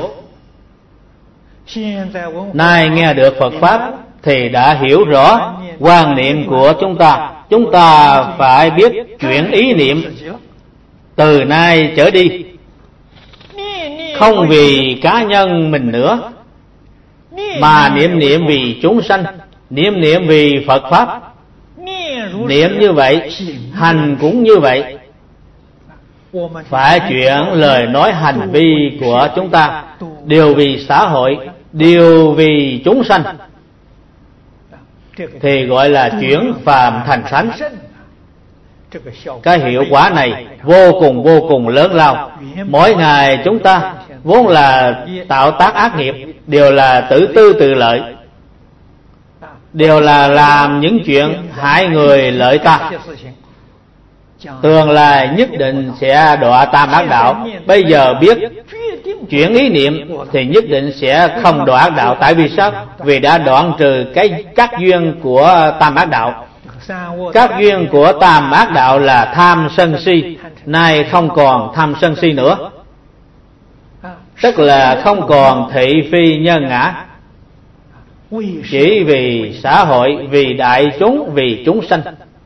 Nay nghe được Phật Pháp thì đã hiểu rõ quan niệm của chúng ta. Chúng ta phải biết chuyển ý niệm. Từ nay trở đi, không vì cá nhân mình nữa, mà niệm niệm vì chúng sanh, niệm niệm vì Phật Pháp. Niệm như vậy, hành cũng như vậy. Phải chuyển lời nói hành vi của chúng ta đều vì xã hội, đều vì chúng sanh, thì gọi là chuyển phàm thành thánh. Cái hiệu quả này vô cùng vô cùng lớn lao. Mỗi ngày chúng ta vốn là tạo tác ác nghiệp, đều là tự tư tự lợi, đều là làm những chuyện hại người lợi ta. Tương lai nhất định sẽ đọa tam ác đạo. Bây giờ biết chuyển ý niệm thì nhất định sẽ không đọa ác đạo. Tại vì sao? Vì đã đoạn trừ cái các duyên của tam ác đạo. Các duyên của tam ác đạo là tham sân si, nay không còn tham sân si nữa. Tức là không còn thị phi nhân ngã, chỉ vì xã hội, vì đại chúng, vì chúng sanh.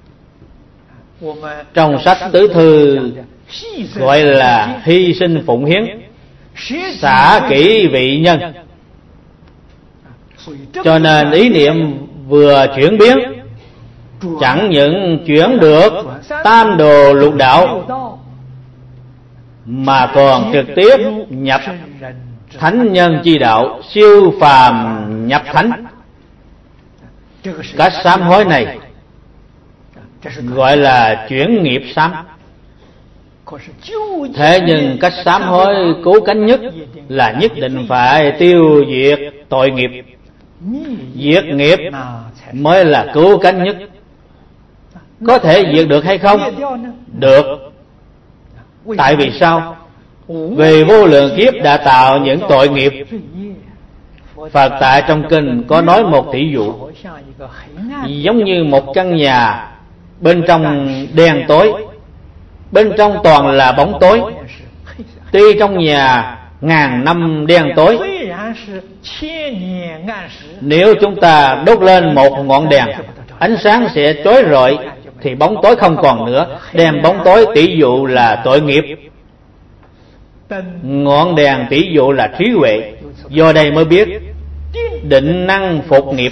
Trong sách tứ thư gọi là hy sinh phụng hiến, xả kỷ vị nhân. Cho nên ý niệm vừa chuyển biến, chẳng những chuyển được tam đồ lục đạo, mà còn trực tiếp nhập thánh nhân chi đạo, siêu phàm nhập thánh. Cách sám hối này gọi là chuyển nghiệp sám. Thế nhưng cách sám hối cứu cánh nhất là nhất định phải tiêu diệt tội nghiệp. Diệt nghiệp mới là cứu cánh nhất. Có thể diệt được hay không? Được. Tại vì sao? Vì vô lượng kiếp đã tạo những tội nghiệp. Phật tại trong kinh có nói một thí dụ, giống như một căn nhà bên trong đen tối, bên trong toàn là bóng tối. Tuy trong nhà ngàn năm đen tối, nếu chúng ta đốt lên một ngọn đèn, ánh sáng sẽ chói rọi, thì bóng tối không còn nữa. Đem bóng tối tỷ dụ là tội nghiệp, ngọn đèn tỷ dụ là trí huệ. Do đây mới biết định năng phục nghiệp,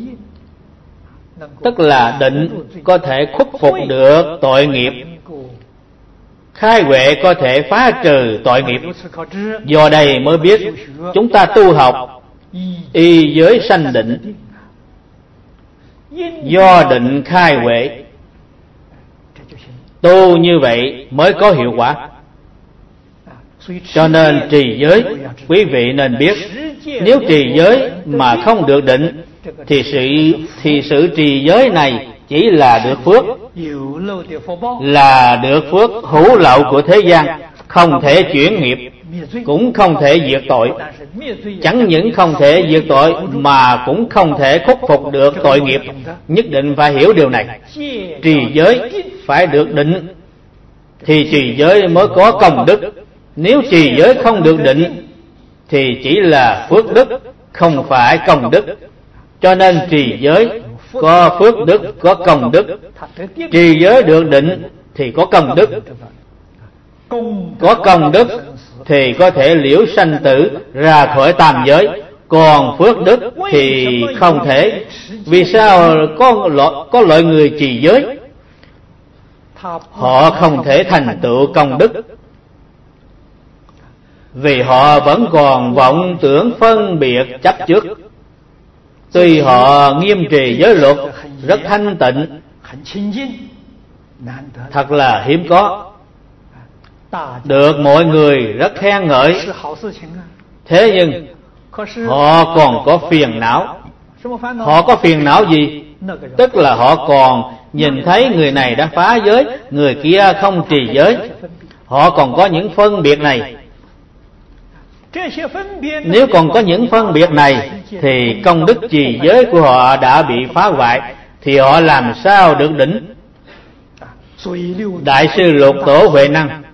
tức là định có thể khuất phục được tội nghiệp, khai huệ có thể phá trừ tội nghiệp. Do đây mới biết chúng ta tu học y giới sanh định, do định khai huệ, tu như vậy mới có hiệu quả. Cho nên trì giới, quý vị nên biết, nếu trì giới mà không được định thì sự thì sự trì giới này chỉ là được phước, là được phước hữu lậu của thế gian, không thể chuyển nghiệp, cũng không thể diệt tội. Chẳng những không thể diệt tội mà cũng không thể khắc phục được tội nghiệp. Nhất định phải hiểu điều này. Trì giới phải được định thì trì giới mới có công đức. Nếu trì giới không được định thì chỉ là phước đức, không phải công đức. Cho nên trì giới có phước đức, có công đức. Trì giới được định thì có công đức. Có công đức thì có thể liễu sanh tử, ra khỏi tam giới. Còn phước đức thì không thể. Vì sao có loại, có loại người trì giới họ không thể thành tựu công đức? Vì họ vẫn còn vọng tưởng phân biệt chấp trước. Tuy họ nghiêm trì giới luật rất thanh tịnh, thật là hiếm có, được mọi người rất khen ngợi. Thế nhưng họ còn có phiền não. Họ có phiền não gì? Tức là họ còn nhìn thấy người này đã phá giới, người kia không trì giới. Họ còn có những phân biệt này. Nếu còn có những phân biệt này thì công đức trì giới của họ đã bị phá hoại, thì họ làm sao được đỉnh? Đại sư Lục Tổ Huệ Năng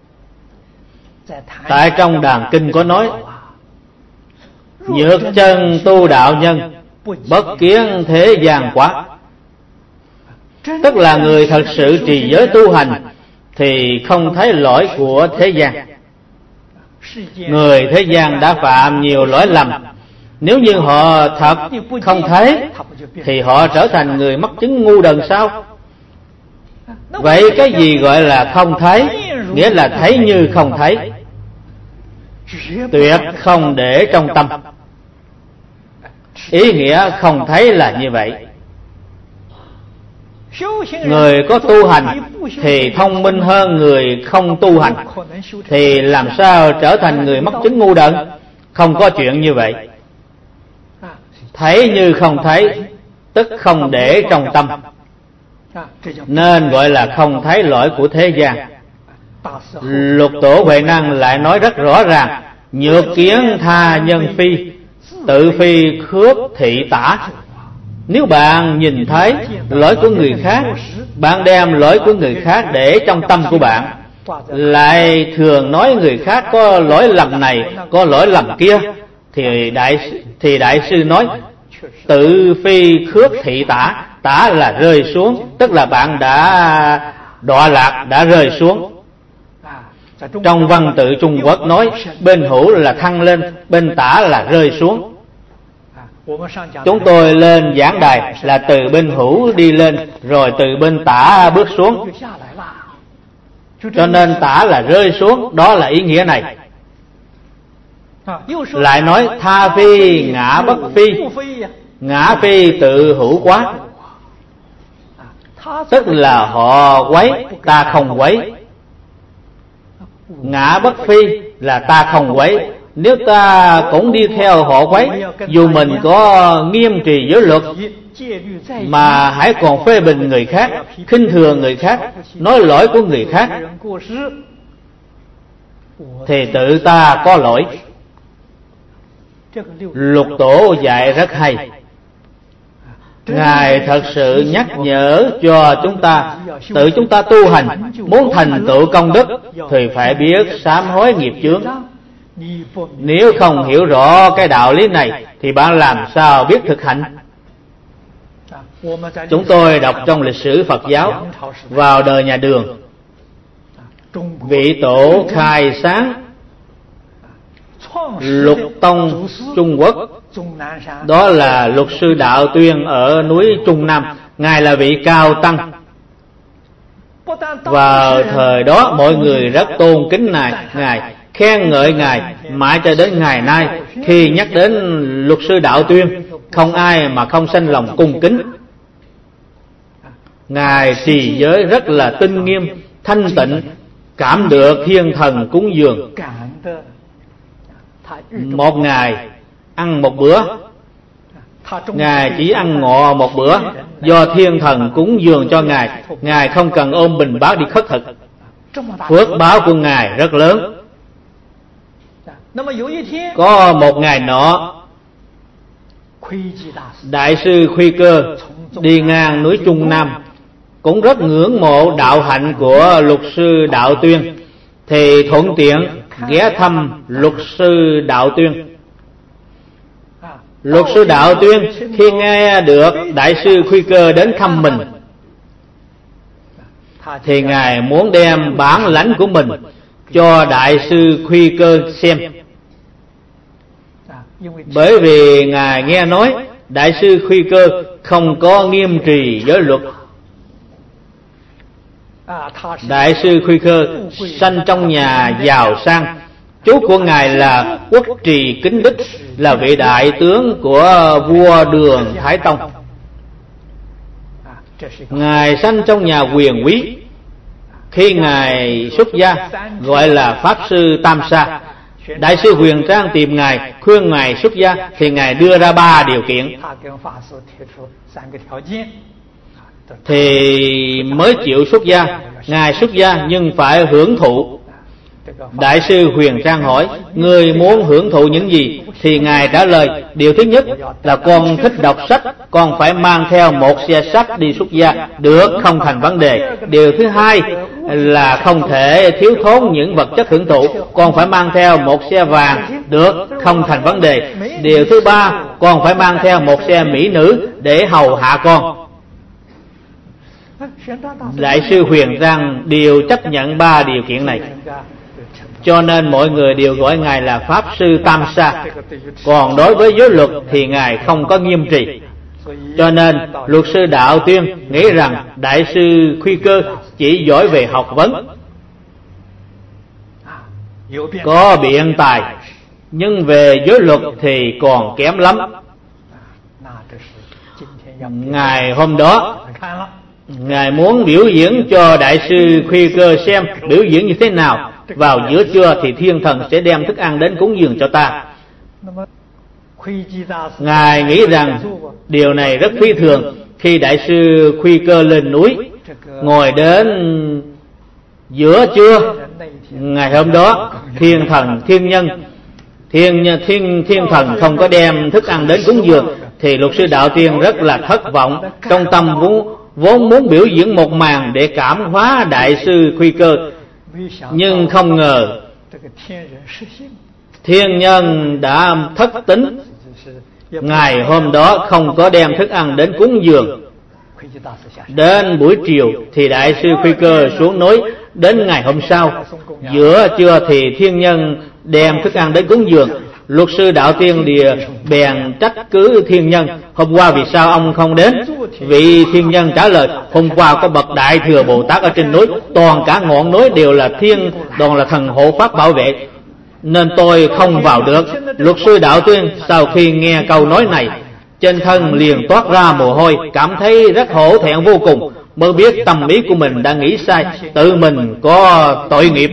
tại trong Đàn Kinh có nói: nhược chân tu đạo nhân, bất kiến thế gian quá. Tức là người thật sự trì giới tu hành thì không thấy lỗi của thế gian. Người thế gian đã phạm nhiều lỗi lầm, nếu như họ thật không thấy thì họ trở thành người mắc chứng ngu đần sao? Vậy cái gì gọi là không thấy? Nghĩa là thấy như không thấy, tuyệt không để trong tâm. Ý nghĩa không thấy là như vậy. Người có tu hành thì thông minh hơn người không tu hành, thì làm sao trở thành người mắc chứng ngu đần? Không có chuyện như vậy. Thấy như không thấy, tức không để trong tâm, nên gọi là không thấy lỗi của thế gian. Lục Tổ Huệ Năng lại nói rất rõ ràng: nhược kiến tha nhân phi, tự phi khước thị tả. Nếu bạn nhìn thấy lỗi của người khác, bạn đem lỗi của người khác để trong tâm của bạn, lại thường nói người khác có lỗi lầm này, có lỗi lầm kia, thì đại thì đại sư nói tự phi khước thị tả. Tả là rơi xuống, tức là bạn đã đọa lạc, đã rơi xuống. Trong văn tự Trung Quốc nói bên hữu là thăng lên, bên tả là rơi xuống. Chúng tôi lên giảng đài là từ bên hữu đi lên, rồi từ bên tả bước xuống, cho nên tả là rơi xuống, đó là ý nghĩa này. Lại nói tha phi ngã bất phi, ngã phi tự hữu quá, tức là họ quấy, ta không quấy. Ngã bất phi là ta không quấy. Nếu ta cũng đi theo họ quấy, dù mình có nghiêm trì giới luật, mà hãy còn phê bình người khác, khinh thường người khác, nói lỗi của người khác, thì tự ta có lỗi. Lục tổ dạy rất hay. Ngài thật sự nhắc nhở cho chúng ta, tự chúng ta tu hành, muốn thành tựu công đức thì phải biết sám hối nghiệp chướng. Nếu không hiểu rõ cái đạo lý này thì bạn làm sao biết thực hành? Chúng tôi đọc trong lịch sử Phật giáo, vào đời nhà Đường, vị tổ khai sáng Lục Tông Trung Quốc, đó là Lục Sư Đạo Tuyên ở núi Trung Nam. Ngài là vị cao tăng. Vào thời đó mọi người rất tôn kính Ngài, Ngài khen ngợi Ngài, mãi cho đến ngày nay khi nhắc đến Lục Sư Đạo Tuyên, không ai mà không sanh lòng cung kính. Ngài trì giới rất là tinh nghiêm, thanh tịnh, cảm được thiên thần cúng dường. Một ngày ăn một bữa, Ngài chỉ ăn ngọ một bữa, do thiên thần cúng dường cho Ngài. Ngài không cần ôm bình bát đi khất thực. Phước báo của Ngài rất lớn. Có một ngày nọ, Đại sư Khuy Cơ đi ngang núi Trung Nam, cũng rất ngưỡng mộ đạo hạnh của Lục Sư Đạo Tuyên, thì thuận tiện ghé thăm Lục Sư Đạo Tuyên. Lục Sư Đạo Tuyên khi nghe được Đại sư Khuy Cơ đến thăm mình, thì Ngài muốn đem bản lãnh của mình cho Đại sư Khuy Cơ xem. Bởi vì Ngài nghe nói Đại sư Khuy Cơ không có nghiêm trì giới luật. Đại sư Khuy Cơ sanh trong nhà giàu sang. Chú của Ngài là Quốc Trì Kính Đức, là vị đại tướng của vua Đường Thái Tông. Ngài sanh trong nhà quyền quý. Khi Ngài xuất gia gọi là Pháp Sư Tam Sa. Đại sư Huyền Trang tìm Ngài, khuyên Ngài xuất gia, thì Ngài đưa ra ba điều kiện thì mới chịu xuất gia. Ngài xuất gia nhưng phải hưởng thụ. Đại sư Huyền Trang hỏi, người muốn hưởng thụ những gì? Thì Ngài trả lời, điều thứ nhất là con thích đọc sách, con phải mang theo một xe sách đi xuất gia, được, không thành vấn đề. Điều thứ hai là không thể thiếu thốn những vật chất hưởng thụ, con phải mang theo một xe vàng, được, không thành vấn đề. Điều thứ ba, con phải mang theo một xe mỹ nữ để hầu hạ con. Đại sư Huyền Trang đều chấp nhận ba điều kiện này, cho nên mọi người đều gọi Ngài là Pháp Sư Tam Sa. Còn đối với giới luật thì Ngài không có nghiêm trì. Cho nên Luật Sư Đạo Tuyên nghĩ rằng Đại sư Khuy Cơ chỉ giỏi về học vấn, có biện tài, nhưng về giới luật thì còn kém lắm. Ngày hôm đó Ngài muốn biểu diễn cho Đại sư Khuy Cơ xem biểu diễn như thế nào. Vào giữa trưa thì thiên thần sẽ đem thức ăn đến cúng dường cho ta. Ngài nghĩ rằng điều này rất phi thường. Khi Đại sư Khuy Cơ lên núi, ngồi đến giữa trưa ngày hôm đó, thiên thần thiên nhân thiên thiên thiên thần không có đem thức ăn đến cúng dường, thì Luật Sư Đạo Tuyên rất là thất vọng. Trong tâm vốn vốn muốn biểu diễn một màn để cảm hóa Đại sư Khuy Cơ, nhưng không ngờ thiên nhân đã thất tính. Ngày hôm đó không có đem thức ăn đến cúng dường. Đến buổi chiều thì Đại sư Khuy Cơ xuống núi. Đến ngày hôm sau giữa trưa thì thiên nhân đem thức ăn đến cúng dường. Luật sư Đạo Tiên Địa bèn trách cứ thiên nhân: hôm qua vì sao ông không đến? Vị thiên nhân trả lời: hôm qua có bậc Đại Thừa Bồ Tát ở trên núi, toàn cả ngọn núi đều là thiên, toàn là thần hộ pháp bảo vệ, nên tôi không vào được. Luật sư Đạo Tiên sau khi nghe câu nói này, trên thân liền toát ra mồ hôi, cảm thấy rất hổ thẹn vô cùng, mới biết tâm ý của mình đã nghĩ sai, tự mình có tội nghiệp.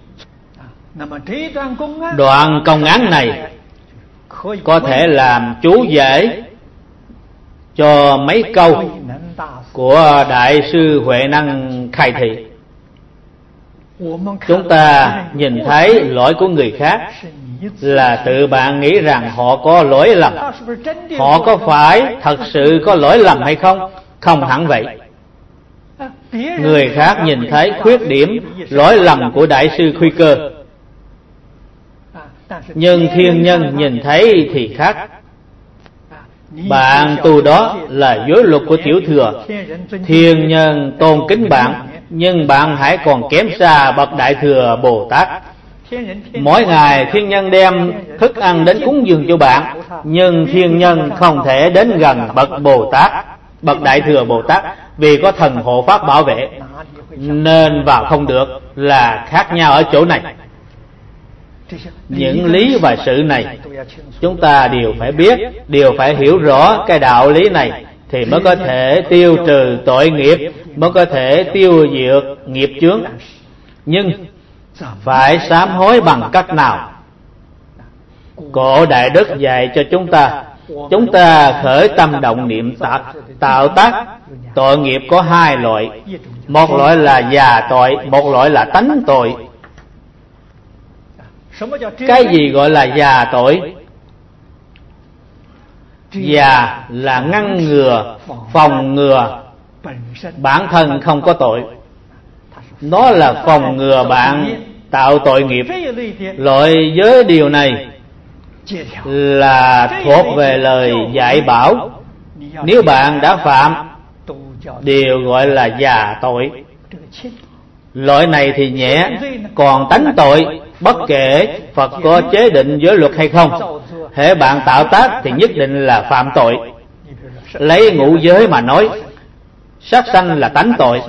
Đoạn công án này có thể làm chú giải cho mấy câu của Đại sư Huệ Năng khai thị. Chúng ta nhìn thấy lỗi của người khác là tự bạn nghĩ rằng họ có lỗi lầm. Họ có phải thật sự có lỗi lầm hay không? Không hẳn vậy. Người khác nhìn thấy khuyết điểm, lỗi lầm của Đại sư Khuy Cơ, nhưng thiên nhân nhìn thấy thì khác. Bạn tu đó là giới luật của tiểu thừa, thiên nhân tôn kính bạn, nhưng bạn hãy còn kém xa bậc Đại Thừa Bồ Tát. Mỗi ngày thiên nhân đem thức ăn đến cúng dường cho bạn, nhưng thiên nhân không thể đến gần bậc Bồ Tát, bậc Đại Thừa Bồ Tát, vì có thần hộ pháp bảo vệ, nên vào không được, là khác nhau ở chỗ này. Những lý và sự này chúng ta đều phải biết, đều phải hiểu rõ cái đạo lý này, thì mới có thể tiêu trừ tội nghiệp, mới có thể tiêu diệt nghiệp chướng. Nhưng phải sám hối bằng cách nào? Cổ Đại Đức dạy cho chúng ta, chúng ta khởi tâm động niệm tạo, tạo tác tội nghiệp có hai loại. Một loại là già tội, một loại là tánh tội. Cái gì gọi là già tội? Già là ngăn ngừa, phòng ngừa, bản thân không có tội. Nó là phòng ngừa bạn tạo tội nghiệp. Loại giới điều này là thuộc về lời dạy bảo. Nếu bạn đã phạm, đều gọi là già tội. Loại này thì nhẹ, còn tánh tội, bất kể Phật có chế định giới luật hay không, hễ bạn tạo tác thì nhất định là phạm tội. Lấy ngũ giới mà nói, sát sanh là tánh tội.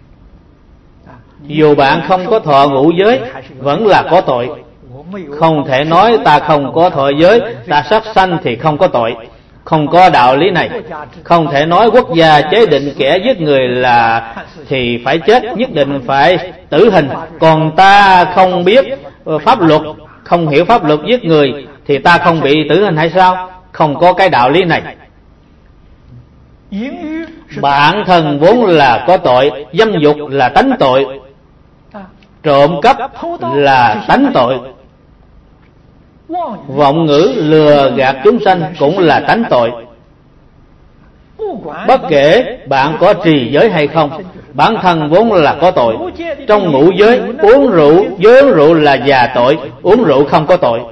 Dù bạn không có thọ ngũ giới, vẫn là có tội. Không thể nói ta không có thọ giới, ta sát sanh thì không có tội. Không có đạo lý này. Không thể nói quốc gia chế định kẻ giết người là thì phải chết, nhất định phải tử hình, còn ta không biết pháp luật, không hiểu pháp luật giết người thì ta không bị tử hình hay sao? Không có cái đạo lý này. Bản thân vốn là có tội, dâm dục là tánh tội, trộm cắp là tánh tội, vọng ngữ lừa gạt chúng sanh cũng là tánh tội. Bất kể bạn có trì giới hay không, bản thân vốn là có tội. Trong ngũ giới, uống rượu, giới uống rượu là già tội, uống rượu không có tội.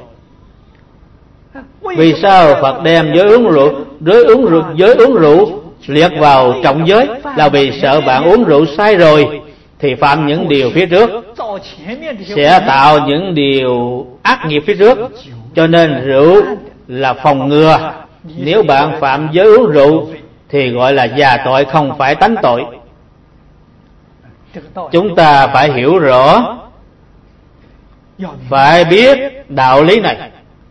Vì sao Phật đem giới uống rượu, giới uống rượu, giới uống rượu liệt vào trọng giới? Là vì sợ bạn uống rượu sai rồi thì phạm những điều phía trước, sẽ tạo những điều ác nghiệp phía trước. Cho nên rượu là phòng ngừa. Nếu bạn phạm giới uống rượu thì gọi là già tội, không phải tánh tội. Chúng ta phải hiểu rõ, phải biết đạo lý này.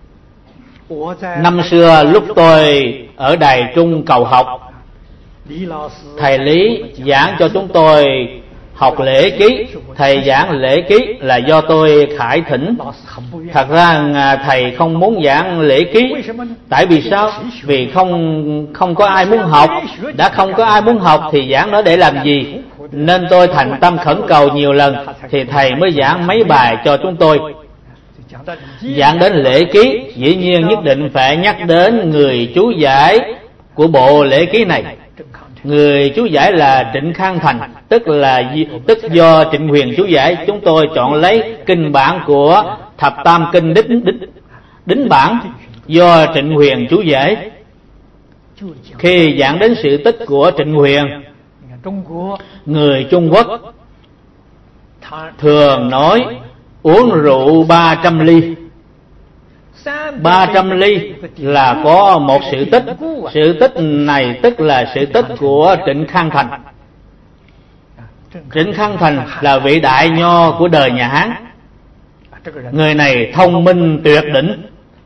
Năm xưa lúc tôi ở Đài Trung cầu học, thầy Lý giảng cho chúng tôi học lễ ký. Thầy giảng lễ ký là do tôi khải thỉnh. Thật ra thầy không muốn giảng lễ ký. Tại vì sao? Vì không không có ai muốn học. Đã không có ai muốn học thì giảng nó để làm gì? Nên tôi thành tâm khẩn cầu nhiều lần thì thầy mới giảng mấy bài cho chúng tôi. Giảng đến lễ ký, dĩ nhiên nhất định phải nhắc đến người chú giải của bộ lễ ký này. Người chú giải là Trịnh Khang Thành, tức là tức do Trịnh Huyền chú giải. Chúng tôi chọn lấy kinh bản của Thập Tam Kinh đính, đính, đính bản do Trịnh Huyền chú giải. Khi giảng đến sự tích của Trịnh Huyền, người Trung Quốc thường nói uống rượu ba trăm ly, Ba trăm ly là có một sự tích. Sự tích này tức là sự tích của Trịnh Khang Thành. Trịnh Khang Thành là vị đại nho của đời nhà Hán. Người này thông minh tuyệt đỉnh,